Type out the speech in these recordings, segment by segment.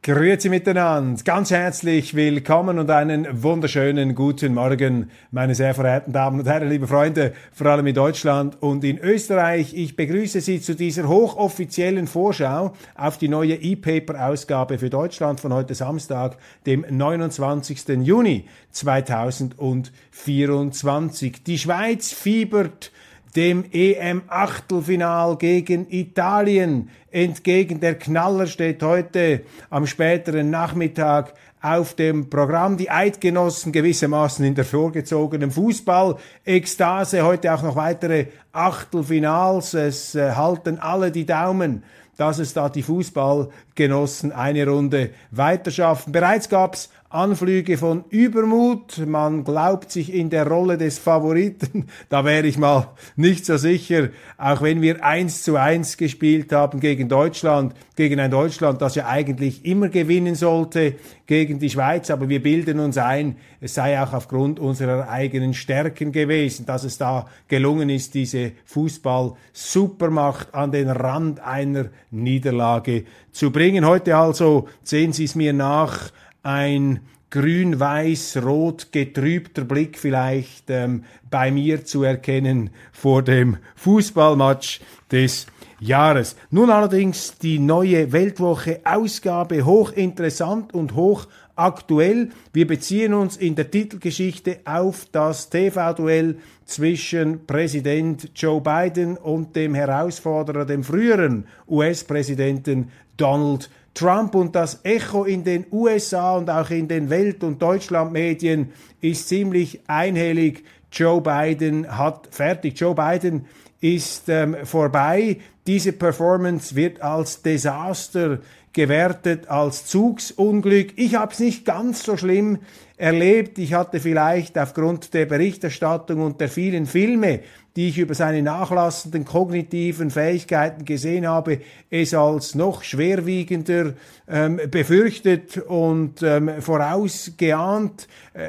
Grüezi miteinander, ganz herzlich willkommen und einen wunderschönen guten Morgen, meine sehr verehrten Damen und Herren, liebe Freunde, vor allem in Deutschland und in Österreich. Ich begrüße Sie zu dieser hochoffiziellen Vorschau auf die neue E-Paper-Ausgabe für Deutschland von heute Samstag, dem 29. Juni 2024. Die Schweiz fiebert dem EM-Achtelfinal gegen Italien entgegen. Der Knaller steht heute am späteren Nachmittag auf dem Programm. Die Eidgenossen gewissermaßen in der vorgezogenen Fußball-Ekstase. Heute auch noch weitere Achtelfinals. Es halten alle die Daumen, dass es da die Fußballgenossen eine Runde weiterschaffen. Bereits gab's Anflüge von Übermut, man glaubt sich in der Rolle des Favoriten, da wäre ich mal nicht so sicher, auch wenn wir 1:1 gespielt haben gegen Deutschland, gegen ein Deutschland, das ja eigentlich immer gewinnen sollte gegen die Schweiz, aber wir bilden uns ein, es sei auch aufgrund unserer eigenen Stärken gewesen, dass es da gelungen ist, diese Fußball-Supermacht an den Rand einer Niederlage zu bringen. Heute also, sehen Sie es mir nach, ein grün-weiß-rot getrübter Blick vielleicht bei mir zu erkennen vor dem Fußballmatch des Jahres. Nun allerdings die neue Weltwoche-Ausgabe, hochinteressant und hochaktuell. Wir beziehen uns in der Titelgeschichte auf das TV-Duell zwischen Präsident Joe Biden und dem Herausforderer, dem früheren US-Präsidenten Donald Trump, und das Echo in den USA und auch in den Welt- und Deutschlandmedien ist ziemlich einhellig. Joe Biden hat fertig. Joe Biden ist vorbei. Diese Performance wird als Desaster gewertet, als Zugsunglück. Ich habe es nicht ganz so schlimm erlebt. Ich hatte vielleicht aufgrund der Berichterstattung und der vielen Filme, die ich über seine nachlassenden kognitiven Fähigkeiten gesehen habe, es als noch schwerwiegender befürchtet und vorausgeahnt.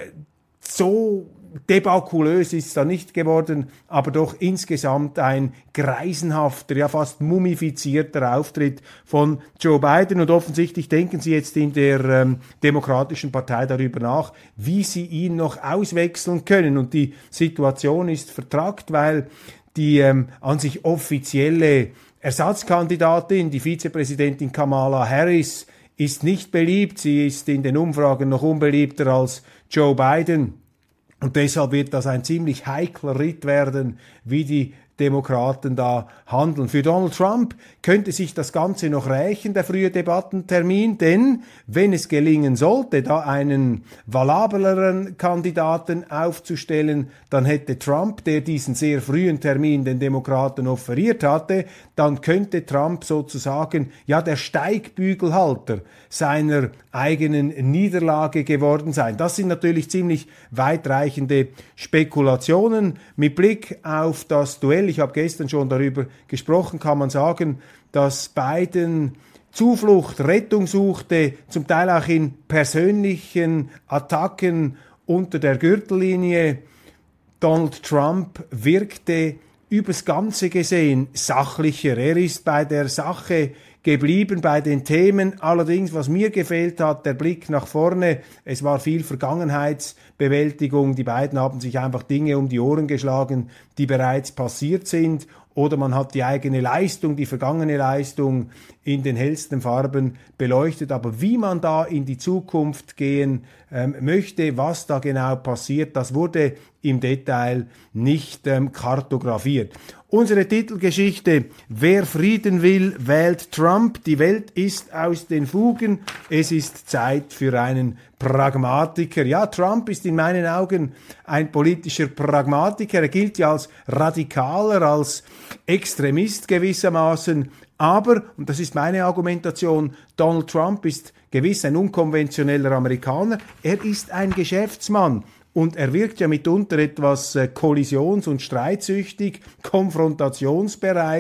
So debakulös ist es da nicht geworden, aber doch insgesamt ein greisenhafter, ja fast mumifizierter Auftritt von Joe Biden. Und offensichtlich denken Sie jetzt in der Demokratischen Partei darüber nach, wie Sie ihn noch auswechseln können. Und die Situation ist vertrackt, weil die an sich offizielle Ersatzkandidatin, die Vizepräsidentin Kamala Harris, ist nicht beliebt. Sie ist in den Umfragen noch unbeliebter als Joe Biden. Und deshalb wird das ein ziemlich heikler Ritt werden, wie die Demokraten da handeln. Für Donald Trump könnte sich das Ganze noch rächen, der frühe Debattentermin, denn wenn es gelingen sollte, da einen valableren Kandidaten aufzustellen, dann hätte Trump, der diesen sehr frühen Termin den Demokraten offeriert hatte, dann könnte Trump sozusagen ja der Steigbügelhalter seiner eigenen Niederlage geworden sein. Das sind natürlich ziemlich weitreichende Spekulationen. Mit Blick auf das Duell, ich habe gestern schon darüber gesprochen, kann man sagen, dass Biden Zuflucht, Rettung suchte, zum Teil auch in persönlichen Attacken unter der Gürtellinie. Donald Trump wirkte übers Ganze gesehen sachlicher. Er ist bei der Sache geblieben, bei den Themen. Allerdings, was mir gefehlt hat, der Blick nach vorne. Es war viel Vergangenheitsbewältigung. Die beiden haben sich einfach Dinge um die Ohren geschlagen, die bereits passiert sind. Oder man hat die eigene Leistung, die vergangene Leistung in den hellsten Farben beleuchtet. Aber wie man da in die Zukunft gehen möchte, was da genau passiert, das wurde im Detail nicht kartografiert. Unsere Titelgeschichte: Wer Frieden will, wählt Trump. Die Welt ist aus den Fugen. Es ist Zeit für einen Pragmatiker. Ja, Trump ist in meinen Augen ein politischer Pragmatiker. Er gilt ja als Radikaler, als Extremist gewissermaßen. Aber, und das ist meine Argumentation, Donald Trump ist gewiss ein unkonventioneller Amerikaner. Er ist ein Geschäftsmann. Und er wirkt ja mitunter etwas kollisions- und streitsüchtig, konfrontationsbereit,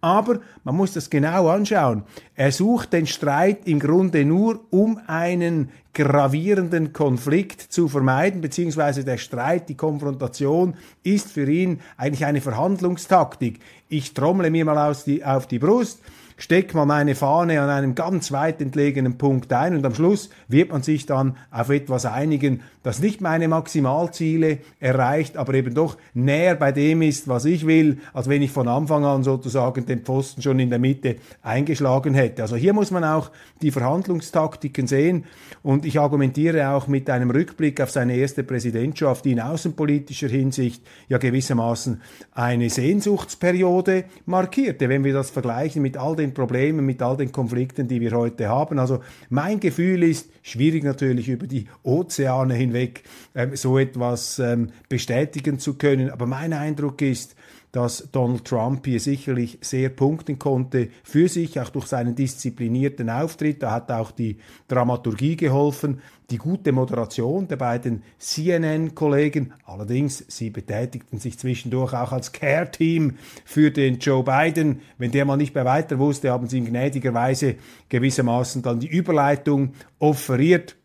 Aber man muss das genau anschauen. Er sucht den Streit im Grunde nur, um einen gravierenden Konflikt zu vermeiden, beziehungsweise der Streit, die Konfrontation ist für ihn eigentlich eine Verhandlungstaktik. Ich trommle mir mal auf die Brust, steck mal meine Fahne an einem ganz weit entlegenen Punkt ein und am Schluss wird man sich dann auf etwas einigen, das nicht meine Maximalziele erreicht, aber eben doch näher bei dem ist, was ich will, als wenn ich von Anfang an sozusagen den Pfosten schon in der Mitte eingeschlagen hätte. Also hier muss man auch die Verhandlungstaktiken sehen und ich argumentiere auch mit einem Rückblick auf seine erste Präsidentschaft, die in außenpolitischer Hinsicht ja gewissermaßen eine Sehnsuchtsperiode markierte, wenn wir das vergleichen mit all den Problemen, mit all den Konflikten, die wir heute haben. Also mein Gefühl ist, schwierig natürlich über die Ozeane hinweg so etwas bestätigen zu können, aber mein Eindruck ist, dass Donald Trump hier sicherlich sehr punkten konnte für sich, auch durch seinen disziplinierten Auftritt. Da hat auch die Dramaturgie geholfen, die gute Moderation der beiden CNN-Kollegen. Allerdings, sie betätigten sich zwischendurch auch als Care-Team für den Joe Biden. Wenn der mal nicht mehr weiter wusste, haben sie ihm gnädigerweise gewissermaßen dann die Überleitung offeriert.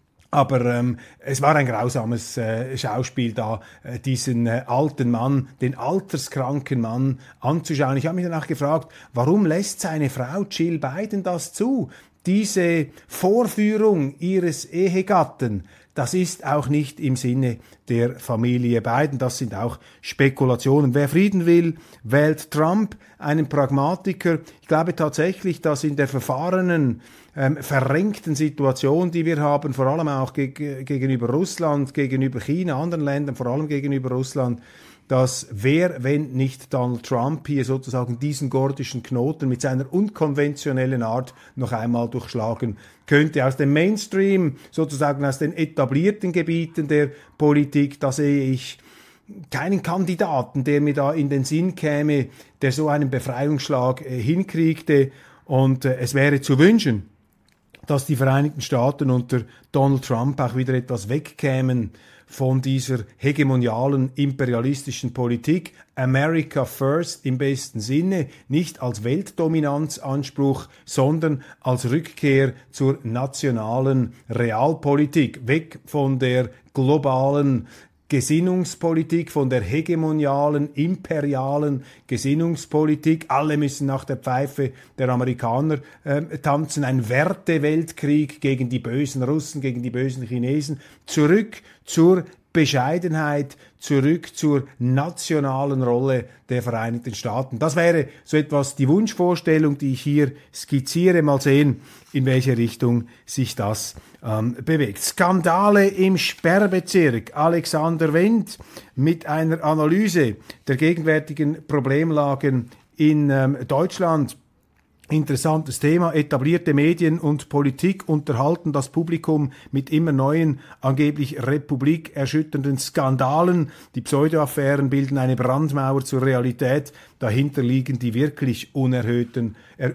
Aber es war ein grausames Schauspiel da, diesen alten Mann, den alterskranken Mann anzuschauen. Ich habe mich danach gefragt, warum lässt seine Frau Jill Biden das zu? Diese Vorführung ihres Ehegatten, das ist auch nicht im Sinne der Familie Biden. Das sind auch Spekulationen. Wer Frieden will, wählt Trump, einen Pragmatiker. Ich glaube tatsächlich, dass in der verfahrenen, verrenkten Situation, die wir haben, vor allem auch gegenüber Russland, gegenüber China, anderen Ländern, vor allem gegenüber Russland, dass wer, wenn nicht Donald Trump, hier sozusagen diesen gordischen Knoten mit seiner unkonventionellen Art noch einmal durchschlagen könnte. Aus dem Mainstream, sozusagen aus den etablierten Gebieten der Politik, da sehe ich keinen Kandidaten, der mir da in den Sinn käme, der so einen Befreiungsschlag hinkriegte. Und es wäre zu wünschen, dass die Vereinigten Staaten unter Donald Trump auch wieder etwas wegkämen von dieser hegemonialen imperialistischen Politik. America First im besten Sinne, nicht als Weltdominanzanspruch, sondern als Rückkehr zur nationalen Realpolitik, weg von der globalen Gesinnungspolitik, von der hegemonialen, imperialen Gesinnungspolitik. Alle müssen nach der Pfeife der Amerikaner tanzen. Ein Werteweltkrieg gegen die bösen Russen, gegen die bösen Chinesen. Zurück zur Bescheidenheit, zurück zur nationalen Rolle der Vereinigten Staaten. Das wäre so etwas die Wunschvorstellung, die ich hier skizziere. Mal sehen, in welche Richtung sich das bewegt. Skandale im Sperrbezirk. Alexander Wendt mit einer Analyse der gegenwärtigen Problemlagen in Deutschland. Interessantes Thema. Etablierte Medien und Politik unterhalten das Publikum mit immer neuen, angeblich republikerschütternden Skandalen. Die Pseudo-Affären bilden eine Brandmauer zur Realität. Dahinter liegen die wirklich unerhörten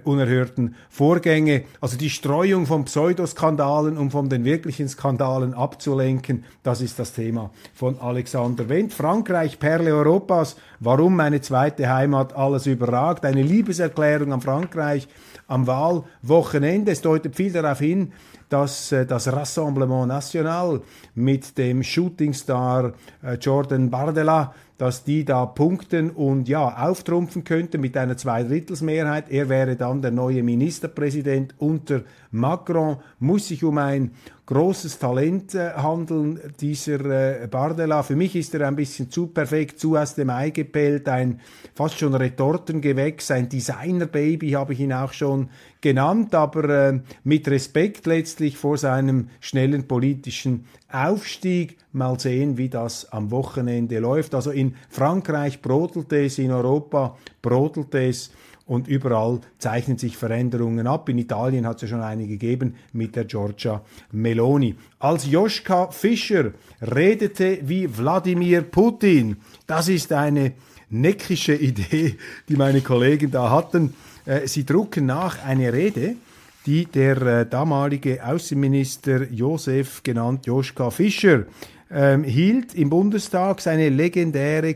Vorgänge. Also die Streuung von Pseudoskandalen, um von den wirklichen Skandalen abzulenken, das ist das Thema von Alexander Wendt. Frankreich, Perle Europas. Warum meine zweite Heimat alles überragt? Eine Liebeserklärung an Frankreich am Wahlwochenende. Es deutet viel darauf hin, dass das Rassemblement National mit dem Shootingstar Jordan Bardella, dass die da punkten und ja auftrumpfen könnten mit einer Zweidrittelsmehrheit. Er wäre dann der neue Ministerpräsident unter Macron. Muss sich um ein großes Talent handeln, dieser Bardella. Für mich ist er ein bisschen zu perfekt, zu aus dem Ei gepellt, ein fast schon Retortengewächs, ein Designer-Baby habe ich ihn auch schon genannt, aber mit Respekt letztlich vor seinem schnellen politischen Aufstieg. Mal sehen, wie das am Wochenende läuft. Also in Frankreich brodelt es, in Europa brodelt es und überall zeichnen sich Veränderungen ab. In Italien hat es ja schon eine gegeben mit der Giorgia Meloni. Als Joschka Fischer redete wie Wladimir Putin. Das ist eine neckische Idee, die meine Kollegen da hatten. Sie drucken nach eine Rede, die der damalige Außenminister Josef, genannt Joschka Fischer, hielt im Bundestag seine legendäre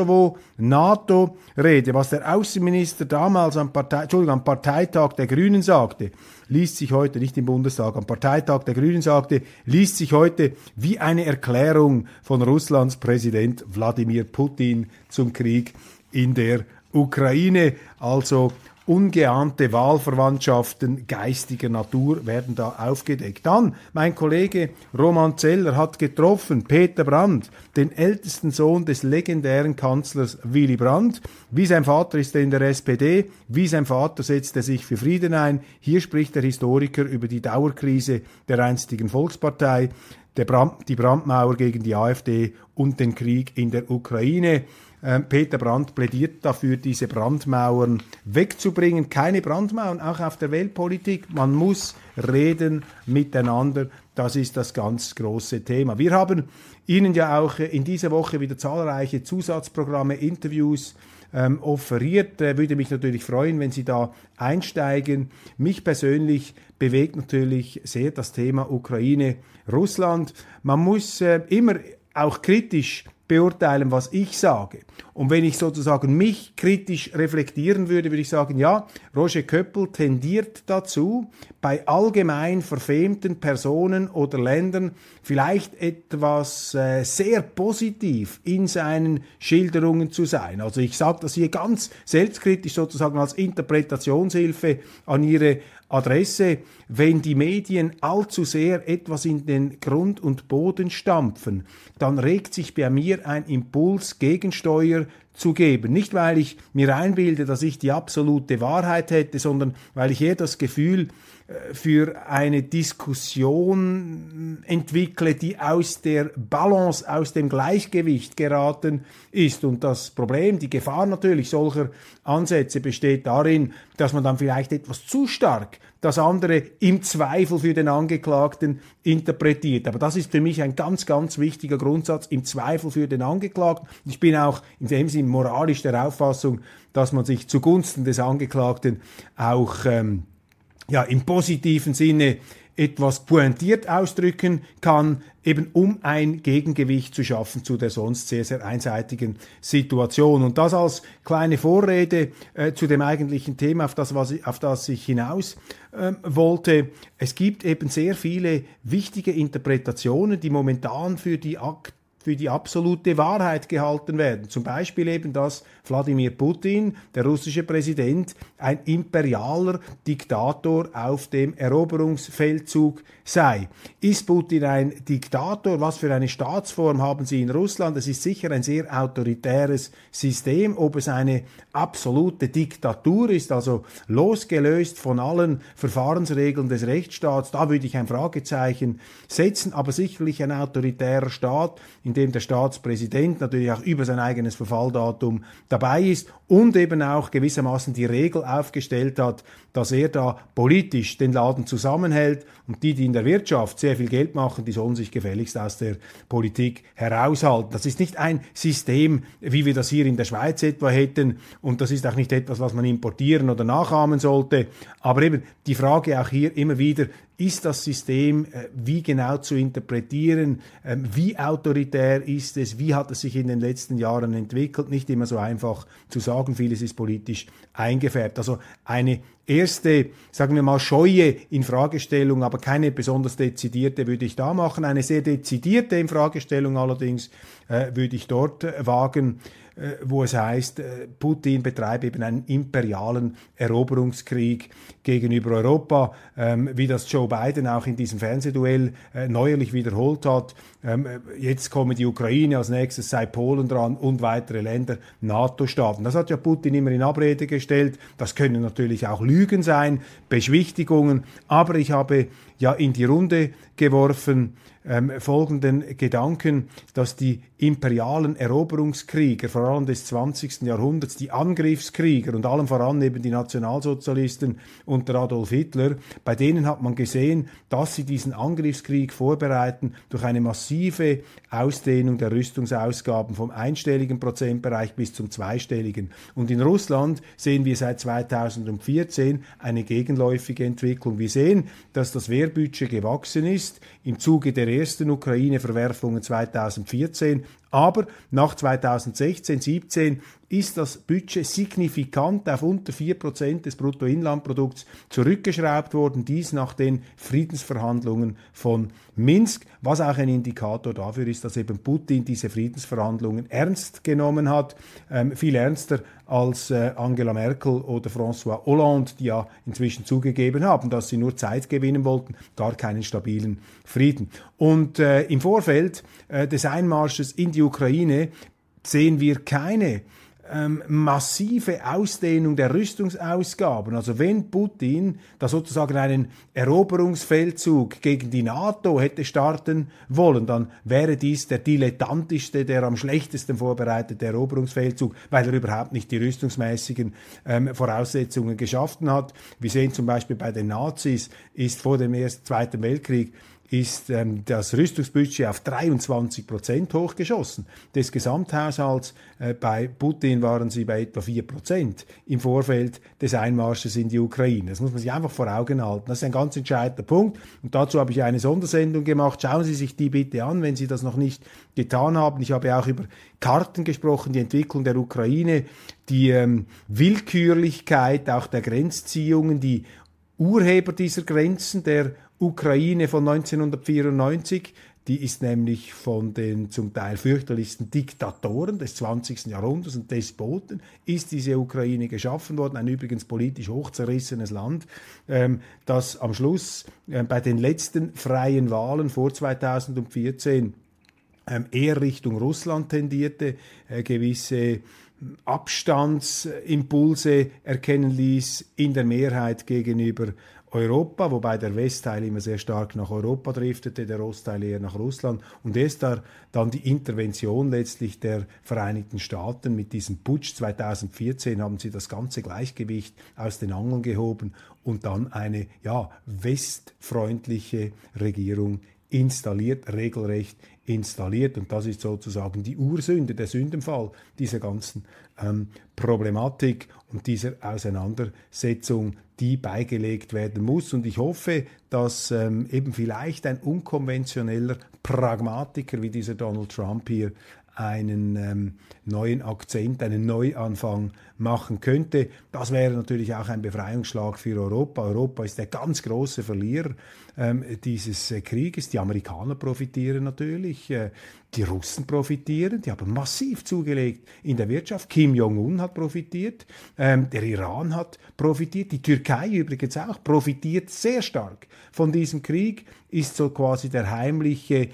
Kosovo-NATO-Rede. Was der Außenminister damals am Parteitag der Grünen sagte, liest sich heute, nicht im Bundestag, am Parteitag der Grünen sagte, liest sich heute wie eine Erklärung von Russlands Präsident Wladimir Putin zum Krieg in der Ukraine. Also ungeahnte Wahlverwandtschaften geistiger Natur werden da aufgedeckt. Dann, mein Kollege Roman Zeller hat getroffen Peter Brandt, den ältesten Sohn des legendären Kanzlers Willy Brandt. Wie sein Vater ist er in der SPD, wie sein Vater setzt er sich für Frieden ein. Hier spricht der Historiker über die Dauerkrise der einstigen Volkspartei, die Brandmauer gegen die AfD und den Krieg in der Ukraine. Peter Brandt plädiert dafür, diese Brandmauern wegzubringen. Keine Brandmauern, auch auf der Weltpolitik. Man muss reden miteinander. Das ist das ganz große Thema. Wir haben Ihnen ja auch in dieser Woche wieder zahlreiche Zusatzprogramme, Interviews offeriert. Würde mich natürlich freuen, wenn Sie da einsteigen. Mich persönlich bewegt natürlich sehr das Thema Ukraine, Russland. Man muss immer auch kritisch beurteilen, was ich sage. Und wenn ich sozusagen mich kritisch reflektieren würde, würde ich sagen, ja, Roger Köppel tendiert dazu, bei allgemein verfemten Personen oder Ländern vielleicht etwas sehr positiv in seinen Schilderungen zu sein. Also ich sage das hier ganz selbstkritisch sozusagen als Interpretationshilfe an Ihre Adresse. Wenn die Medien allzu sehr etwas in den Grund und Boden stampfen, dann regt sich bei mir ein Impuls, Gegensteuer zu geben. Nicht, weil ich mir einbilde, dass ich die absolute Wahrheit hätte, sondern weil ich eher das Gefühl für eine Diskussion entwickle, die aus der Balance, aus dem Gleichgewicht geraten ist. Und das Problem, die Gefahr natürlich solcher Ansätze besteht darin, dass man dann vielleicht etwas zu stark das andere im Zweifel für den Angeklagten interpretiert. Aber das ist für mich ein ganz, ganz wichtiger Grundsatz, im Zweifel für den Angeklagten. Ich bin auch in dem Sinn moralisch der Auffassung, dass man sich zugunsten des Angeklagten auch im positiven Sinne etwas pointiert ausdrücken kann, eben um ein Gegengewicht zu schaffen zu der sonst sehr, sehr einseitigen Situation. Und das als kleine Vorrede zu dem eigentlichen Thema, auf das ich hinaus wollte. Es gibt eben sehr viele wichtige Interpretationen, die momentan für die absolute Wahrheit gehalten werden. Zum Beispiel eben, dass Wladimir Putin, der russische Präsident, ein imperialer Diktator auf dem Eroberungsfeldzug sei. Ist Putin ein Diktator? Was für eine Staatsform haben Sie in Russland? Es ist sicher ein sehr autoritäres System. Ob es eine absolute Diktatur ist, also losgelöst von allen Verfahrensregeln des Rechtsstaats, da würde ich ein Fragezeichen setzen, aber sicherlich ein autoritärer Staat, in dem der Staatspräsident natürlich auch über sein eigenes Verfalldatum dabei ist und eben auch gewissermaßen die Regel aufgestellt hat, dass er da politisch den Laden zusammenhält und die in der Wirtschaft sehr viel Geld machen, die sollen sich gefälligst aus der Politik heraushalten. Das ist nicht ein System, wie wir das hier in der Schweiz etwa hätten, und das ist auch nicht etwas, was man importieren oder nachahmen sollte. Aber eben die Frage auch hier immer wieder, ist das System wie genau zu interpretieren? Wie autoritär ist es? Wie hat es sich in den letzten Jahren entwickelt? Nicht immer so einfach zu sagen. Vieles ist politisch eingefärbt. Also eine erste, sagen wir mal, scheue Infragestellung, aber keine besonders dezidierte würde ich da machen. Eine sehr dezidierte Infragestellung allerdings würde ich dort wagen, wo es heißt, Putin betreibt eben einen imperialen Eroberungskrieg gegenüber Europa, wie das Joe Biden auch in diesem Fernsehduell neuerlich wiederholt hat. Jetzt komme die Ukraine, als nächstes sei Polen dran und weitere Länder, NATO-Staaten. Das hat ja Putin immer in Abrede gestellt. Das können natürlich auch Lügen sein, Beschwichtigungen, aber ich habe ja in die Runde geworfen folgenden Gedanken, dass die imperialen Eroberungskrieger, vor allem des 20. Jahrhunderts, die Angriffskrieger und allem voran eben die Nationalsozialisten unter Adolf Hitler, bei denen hat man gesehen, dass sie diesen Angriffskrieg vorbereiten durch eine massive Ausdehnung der Rüstungsausgaben vom einstelligen Prozentbereich bis zum zweistelligen. Und in Russland sehen wir seit 2014 eine gegenläufige Entwicklung. Wir sehen, dass das Wehrmacht Militärbudget gewachsen ist im Zuge der ersten Ukraine-Verwerfungen 2014. Aber nach 2016/17 ist das Budget signifikant auf unter 4% des Bruttoinlandprodukts zurückgeschraubt worden, dies nach den Friedensverhandlungen von Minsk, was auch ein Indikator dafür ist, dass eben Putin diese Friedensverhandlungen ernst genommen hat, viel ernster als Angela Merkel oder François Hollande, die ja inzwischen zugegeben haben, dass sie nur Zeit gewinnen wollten, gar keinen stabilen Frieden. Und im Vorfeld des Einmarsches in die Ukraine sehen wir keine massive Ausdehnung der Rüstungsausgaben. Also wenn Putin da sozusagen einen Eroberungsfeldzug gegen die NATO hätte starten wollen, dann wäre dies der dilettantischste, der am schlechtesten vorbereitete Eroberungsfeldzug, weil er überhaupt nicht die rüstungsmäßigen Voraussetzungen geschaffen hat. Wir sehen zum Beispiel bei den Nazis ist vor dem Zweiten Weltkrieg ist das Rüstungsbudget auf 23% hochgeschossen. Des Gesamthaushalts bei Putin waren sie bei etwa 4% im Vorfeld des Einmarsches in die Ukraine. Das muss man sich einfach vor Augen halten. Das ist ein ganz entscheidender Punkt. Und dazu habe ich eine Sondersendung gemacht. Schauen Sie sich die bitte an, wenn Sie das noch nicht getan haben. Ich habe auch über Karten gesprochen, die Entwicklung der Ukraine, die Willkürlichkeit auch der Grenzziehungen, die Urheber dieser Grenzen, der Ukraine von 1994, die ist nämlich von den zum Teil fürchterlichsten Diktatoren des 20. Jahrhunderts und Despoten, ist diese Ukraine geschaffen worden, ein übrigens politisch hochzerrissenes Land, das am Schluss bei den letzten freien Wahlen vor 2014 eher Richtung Russland tendierte, gewisse Abstandsimpulse erkennen ließ in der Mehrheit gegenüber Europa, wobei der Westteil immer sehr stark nach Europa driftete, der Ostteil eher nach Russland. Und erst dann die Intervention letztlich der Vereinigten Staaten mit diesem Putsch 2014 haben sie das ganze Gleichgewicht aus den Angeln gehoben und dann eine westfreundliche Regierung installiert, regelrecht installiert. Und das ist sozusagen die Ursünde, der Sündenfall dieser ganzen Problematik und dieser Auseinandersetzung, die beigelegt werden muss. Und ich hoffe, dass eben vielleicht ein unkonventioneller Pragmatiker wie dieser Donald Trump hier einen neuen Akzent, einen Neuanfang machen könnte. Das wäre natürlich auch ein Befreiungsschlag für Europa. Europa ist der ganz große Verlierer dieses Krieges. Die Amerikaner profitieren natürlich, die Russen profitieren, die haben massiv zugelegt in der Wirtschaft. Kim Jong-un hat profitiert, der Iran hat profitiert, die Türkei übrigens auch profitiert sehr stark von diesem Krieg, ist so quasi der heimliche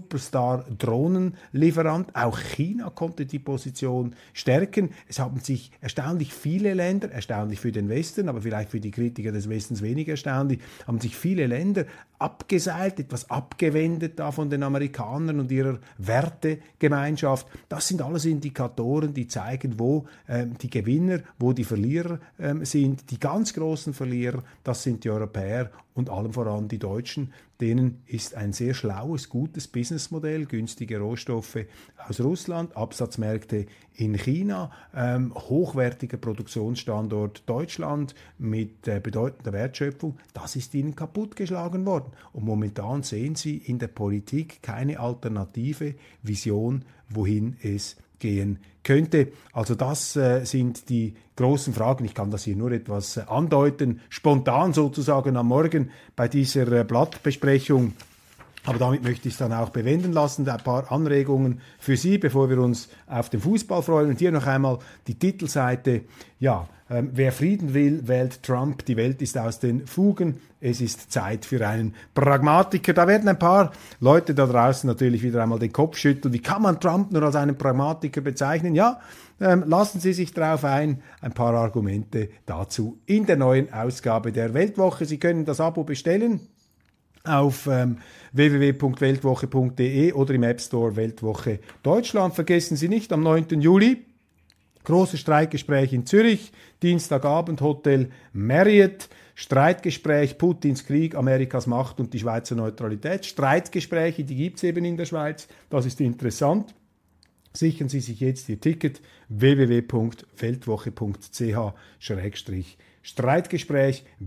Superstar-Drohnenlieferant. Auch China konnte die Position stärken. Es haben sich erstaunlich viele Länder, erstaunlich für den Westen, aber vielleicht für die Kritiker des Westens weniger erstaunlich, haben sich viele Länder abgeseilt, etwas abgewendet da von den Amerikanern und ihrer Wertegemeinschaft. Das sind alles Indikatoren, die zeigen, wo die Gewinner, wo die Verlierer sind. Die ganz großen Verlierer, das sind die Europäer und allem voran die Deutschen. Denen ist ein sehr schlaues, gutes Businessmodell, günstige Rohstoffe aus Russland, Absatzmärkte in China, hochwertiger Produktionsstandort Deutschland mit bedeutender Wertschöpfung. Das ist ihnen kaputtgeschlagen worden. Und momentan sehen sie in der Politik keine alternative Vision, wohin es gehen könnte. Also das sind die großen Fragen. Ich kann das hier nur etwas andeuten, spontan sozusagen am Morgen bei dieser Blattbesprechung. Aber damit möchte ich es dann auch bewenden lassen. Ein paar Anregungen für Sie, bevor wir uns auf den Fußball freuen. Und hier noch einmal die Titelseite. Ja, wer Frieden will, wählt Trump. Die Welt ist aus den Fugen. Es ist Zeit für einen Pragmatiker. Da werden ein paar Leute da draußen natürlich wieder einmal den Kopf schütteln. Wie kann man Trump nur als einen Pragmatiker bezeichnen? Ja, lassen Sie sich darauf ein. Ein paar Argumente dazu in der neuen Ausgabe der Weltwoche. Sie können das Abo bestellen auf www.weltwoche.de oder im App Store Weltwoche Deutschland. Vergessen Sie nicht, am 9. Juli großes Streitgespräch in Zürich, Dienstagabend Hotel Marriott, Streitgespräch Putins Krieg, Amerikas Macht und die Schweizer Neutralität. Streitgespräche, die gibt es eben in der Schweiz, das ist interessant. Sichern Sie sich jetzt Ihr Ticket www.weltwoche.ch/Streitgespräch. Streitgespräch,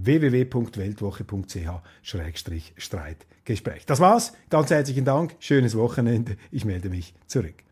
www.weltwoche.ch/Streitgespräch. Das war's. Ganz herzlichen Dank. Schönes Wochenende. Ich melde mich zurück.